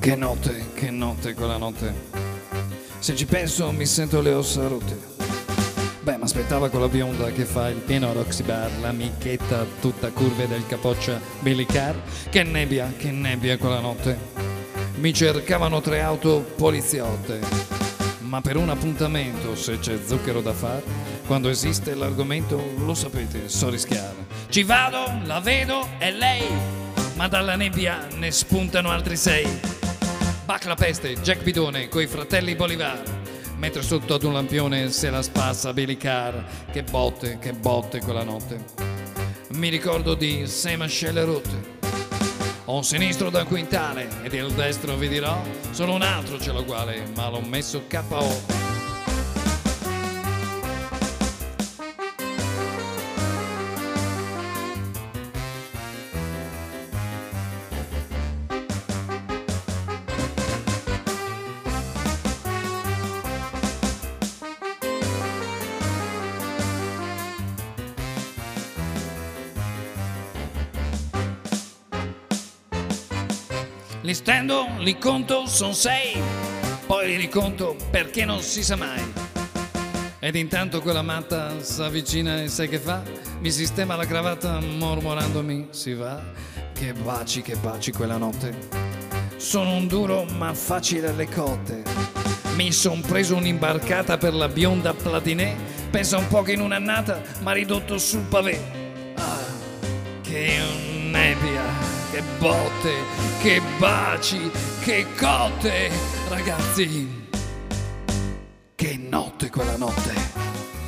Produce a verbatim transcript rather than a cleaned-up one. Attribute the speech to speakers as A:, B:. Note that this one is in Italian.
A: Che notte, che notte quella notte. Se ci penso mi sento le ossa rotte. Beh, mi aspettava quella bionda che fa il pieno Roxy Bar, l'amichetta tutta curve del capoccia Billy Carr. Che nebbia, che nebbia quella notte. Mi cercavano tre auto poliziotte. Ma per un appuntamento, se c'è zucchero da fare, quando esiste l'argomento, lo sapete, so rischiare. Ci vado, la vedo, è lei, ma dalla nebbia ne spuntano altri sei. Bach la peste, Jack Bidone, coi fratelli Bolivar, mentre sotto ad un lampione se la spassa Billy Carr. Che botte, che botte quella notte. Mi ricordo di Saint-Michel rotte. Ho un sinistro da quintale ed il destro vi dirò, solo un altro ce l'ho uguale, ma l'ho messo K O. Li stendo, li conto, son sei, poi li riconto perché non si sa mai. Ed intanto quella matta s'avvicina e sai che fa? Mi sistema la cravatta mormorandomi si va. Che baci, che baci quella notte. Sono un duro ma facile alle cotte. Mi son preso un'imbarcata per la bionda Platinè. Pensa un po' che in un'annata m'ha ridotto sul pavé. Ah, che nebbia. Che botte, che baci, che cotte, ragazzi, che notte quella notte.